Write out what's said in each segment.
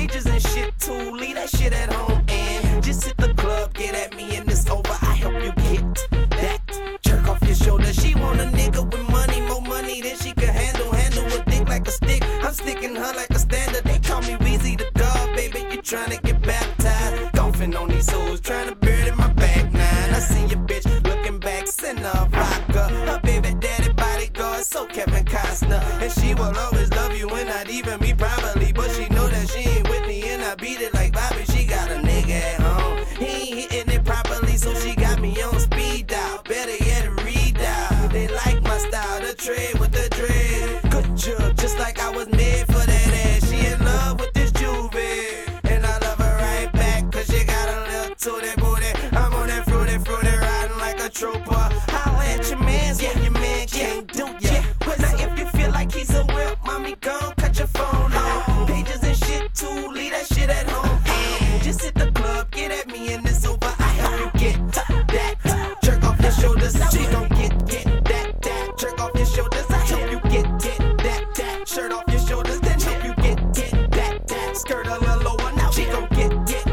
pages and shit too. Leave that shit at home and just hit the club, get at me and it's over. I help you get that jerk off your shoulder. She want a nigga with money, more money than she can handle. Handle a dick like a stick, I'm sticking her like a standard. They call me Weezy the God, baby, you tryna get baptized. Golfing on these hoes, tryna bury it in my back nine. I see your bitch looking back, send her a vodka. Her baby daddy bodyguard, so Kevin Costner. And she will always love you and not even me probably, but she know that she ain't with me and I beat it like Bobby. She got a nigga at home, he ain't hitting it properly, so she got me on speed dial. Better yet, redial. They like my style, the trade with the dread. Good job, just like I was made for that ass. She in love with this juvie, and I love her right back, cause she got a little tootie booty. I'm on that fruity, riding like a trooper. Holla at your mans when your man can't do ya. Now if you feel like he's a whip, mommy, gon' cut your phone off. Pages and shit too, leave that shit at home. And just hit the club, get at me and it's over. I help you get that jerk off your shoulders. She gon' get that jerk off your shoulders. I help you get that shirt off your shoulders. Then help you get that skirt a little lower. Now she gon' get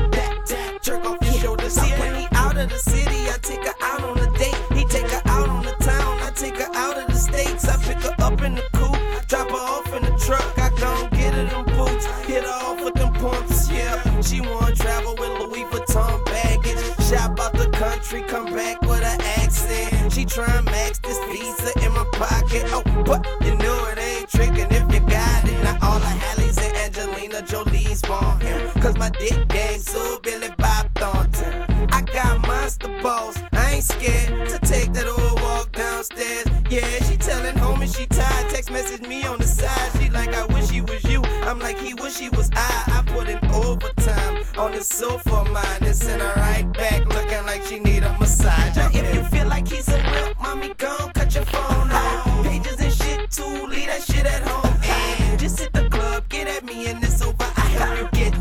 that jerk off your shoulders. See, when he out of the city, I take her out on a date. He take her out on the town, I take her out of the states. I pick her up in the coupe, drop her off in the truck. I gon' get her them boots, hit her off with them pumps, yeah. She wanna travel with Louis Vuitton baggage, shop out the country, come back with an accent. She tryna max this visa in my pocket. Oh, but you know it ain't tricking if you got it. Not all the Hallies and Angelina Jolie's want him, cause my dick game so Billy Bob Thornton. I got monster balls, I ain't scared to take that old walk downstairs. Yeah, she telling homie she tired, text message me on the side. She like, I wish he was you, I'm like, he wish he was I put in overtime on the sofa of mine and send her right back, looking like she need a massage. Now if you feel like he's a whip, mommy, gon' cut your phone off. Pages and shit too, leave that shit at home. And just hit the club, get at me and it's over. I help you get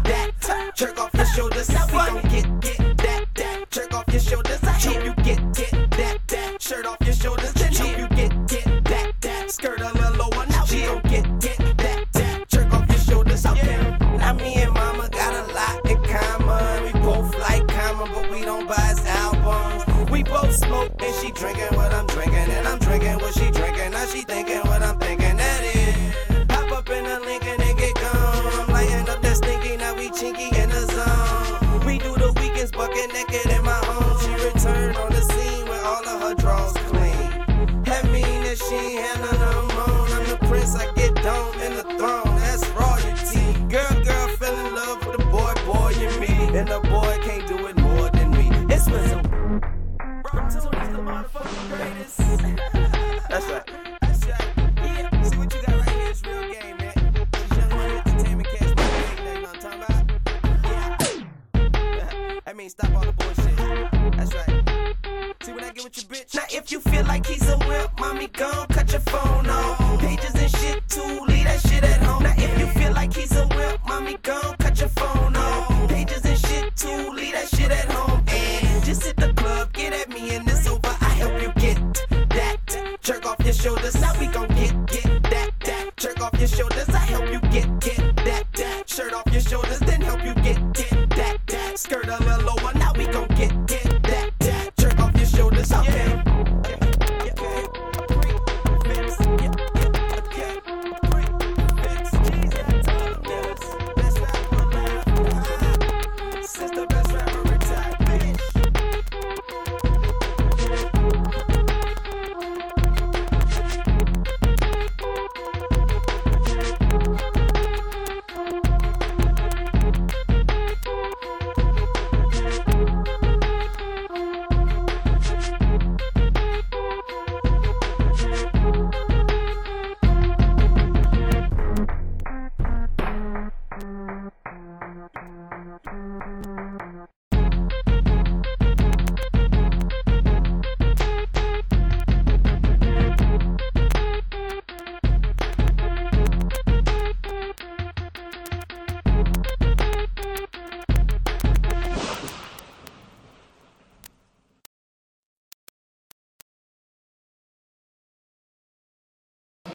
that jerk off your shoulders. Now we gon' get that jerk off your shoulders. I help you get that shirt off your shoulders. Then help you get that skirt a little lower. Now we gon' get that jerk off your shoulders. Yeah. Now me and mama got a lot in common. We both like common, but we don't buy his albums. We both smoke and she drinking what I'm drinking, and I'm drinking what she drinking. Now she thinking what I'm thinking. That is, hop up in the Lincoln and get gone. I'm lighting up that stinky, now we chinky in the zone. We do the weekends bucket naked in my home. She returned on the scene with all of her drawers clean. That mean that she ain't had none of them on. I'm the prince, I get dome in the throne. That's royalty. Girl, fell in love with the boy and me, and the boy can't do it more than me. It's Wizzo. The motherfucking greatest. That's right. Yeah. See what you got right here is real game, man. This Young Money Entertainment Cash Money game, you know what I'm talking about? Yeah. I mean, stop all the bullshit. That's right. See when I get with your bitch. Now if you feel like he's a whip, mommy, gon' cut your phone off. Pages and shit too, leave that shit at home. Now if you feel like he's a whip, mommy, gon' cut your phone off. Pages and shit too, leave that shit at home. And just hit the club, get at me and it's over. I help you get that jerk off your shoulders. Now we gon' get that jerk off your shoulders. I help you get that shirt off your shoulders. Then help you get